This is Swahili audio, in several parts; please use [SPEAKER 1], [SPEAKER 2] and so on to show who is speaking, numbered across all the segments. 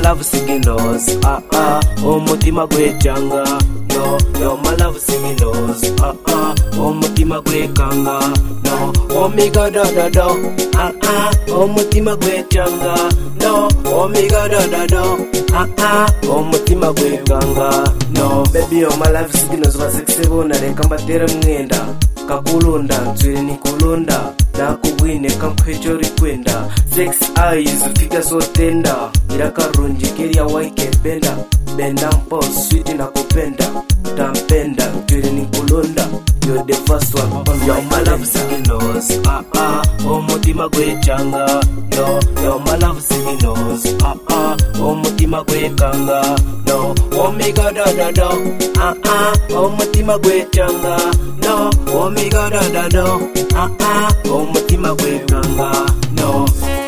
[SPEAKER 1] love signals, umutima gwechanga. No, you're my love signals, umutima gwekanga. No, omega da da da, umutima gwechanga. No, omega da da da, umutima gwekanga. No, baby you're my love signals, vasexebo nareka mbatera mwenda. Kakulunda, nzuri ni kulunda. Nakubwine kamphecho rikwenda. Sex eyes, ufika so tender. Irakarunji kiria waike benda. Benda mpo, sweet na kupenda. Tampenda, nzuri ni kulunda. You're the first one on you're my love signals, umutima gwechanga. No, you're my love signals, umutima gwekanga. No, omega da da da, umutima gwechanga. No, omega da da da, umutima gwekanga. No.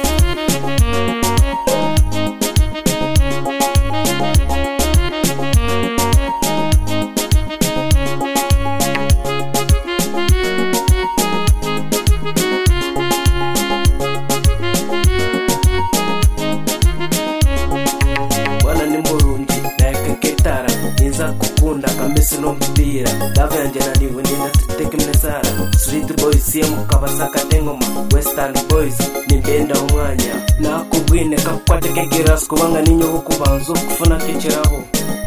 [SPEAKER 1] Kukunda kamesi no mpira love yanje nani wengine tuteke mnesara street boys siemu kabasaka tengoma western boys nindenda umwanya nakubwine kakwate kekiras kubanga ninyo ukubanzo kufuna kechiraho.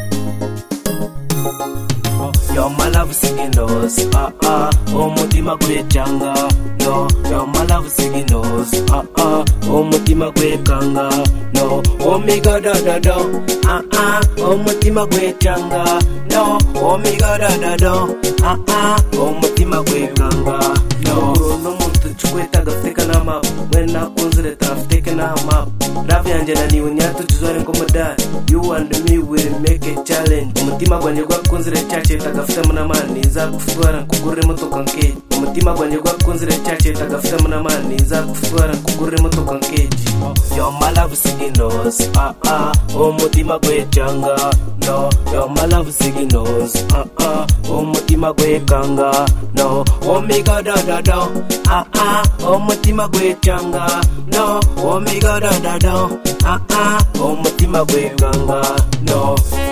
[SPEAKER 1] You're my love signals, umutima gwechanga. No, you're my love signals, umutima gwekanga. No, omega da da da, umutima gwechanga. No, omega da da da, umutima gwekanga. No, no muntu chukweta gafika na map. When nakunzire trafike na map. Love yanje nani unyatu tuzwane komodari. You and me will make a challenge. Umutima gwanje gwakunzire chache tagafita munamani za kufutwara nkugurire motoka nkeji. Umutima gwanje gwakunzire chache tagafita munamani za kufutwara nkugurire motoka nkeji. You're my love signals, umutima gwechanga. No, you're my love signals, umutima gwekanga. No, omega da da da, umutima gwechanga. No, omega da da da, umutima gwekanga. No.